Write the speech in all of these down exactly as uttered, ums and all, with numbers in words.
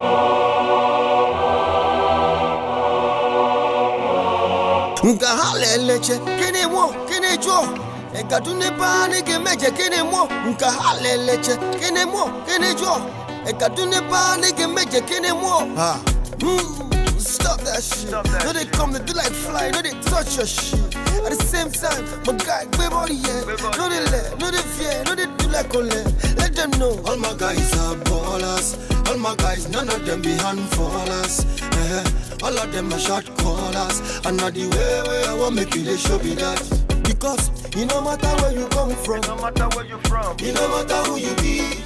Nka haleleche kene mo kene jo e kadune ba ne ke meje kene mo nka haleleche kene mo kene jo e kadune ba ne ke meje kene mo ha mm, stop that shit. Stop that no they come to do like fly, no they touch your shit. At the same time, my guy, baby body yeah. No they let, no they fear, no they do like only. Let them know all my guys are ballers. All my guys, none of them be handfallers. Eh, all of them are shot callers. And not the way where I want make you they show me that. Because it no matter where you come from, it no matter where you from, it no matter who you be.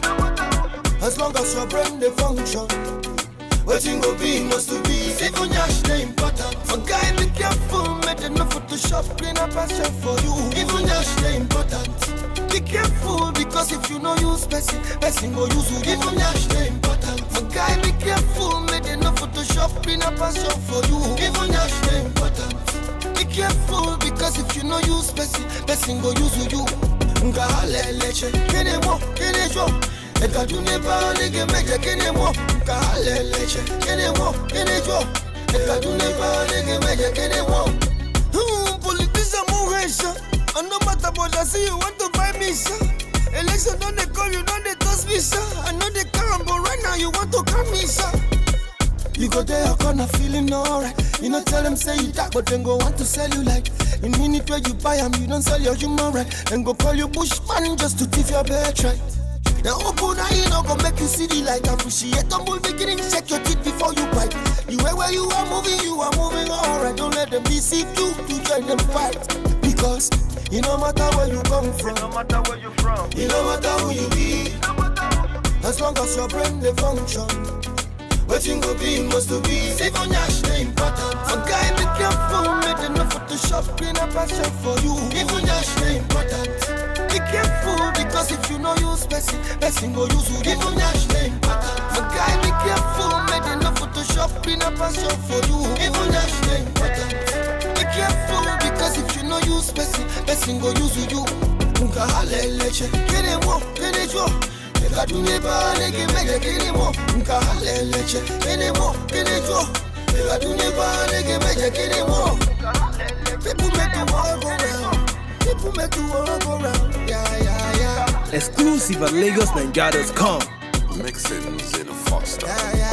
As long as your brain they function, waiting go be must to be. Even yash they important. For guy be careful, make them no Photoshop clean up a shop for you. Even yash they important. Be careful because if you know use person, person go use you. Even yash they important. For guy be careful, make them no Photoshop clean up a shop for you. Even yash they important. Be careful because if you know use person, person go use you. Nga haleleche kene mo kene jo. E kadune ba ne ke meje kene mo nka haleleche kene mo kene jo. E kadune ba ne ke meje kene mo. Hmm, politician mo resha. And no matter what I see, you want to buy me, sir. Election don't they call you, don't they toss me, sir. I know they come, but right now you want to come me, sir. You go there, you're gonna feeling alright. You know, tell them say you dark, but then go want to sell you like. In minute where you buy them, you don't sell your human right. Then go call you bushman just to thief your birthright. Now open eye, you know, go make you see the light. Appreciate humble beginning, check your teeth before you bite. You way where you are moving, you are moving alright. Don't let them deceive you to join them fight. Because it no matter where you come from, it no matter where you from, it no matter who you be. As long as your brain they function, waiting go be must to be. Save on yash they important. For guy be careful, make them no Photoshop clean up a shop for you. Even yash they important. Be careful because if you know use person, person go use you. Even yash they important. For guy be careful, make them no Photoshop clean up a shop for you. Even yash they important. Be careful because if you know use person, person go use you. Nka haleleche kene mo kene jo. E kadune ba ne ke meje kene mo nka haleleche kene mo kene jo. E kadune ba ne ke meje kene mo. People make the world go round. People make the world go round. Yeah yeah yeah. Exclusive at Lagos Ninja dot com. Mixing Zena Foster. Yeah yeah.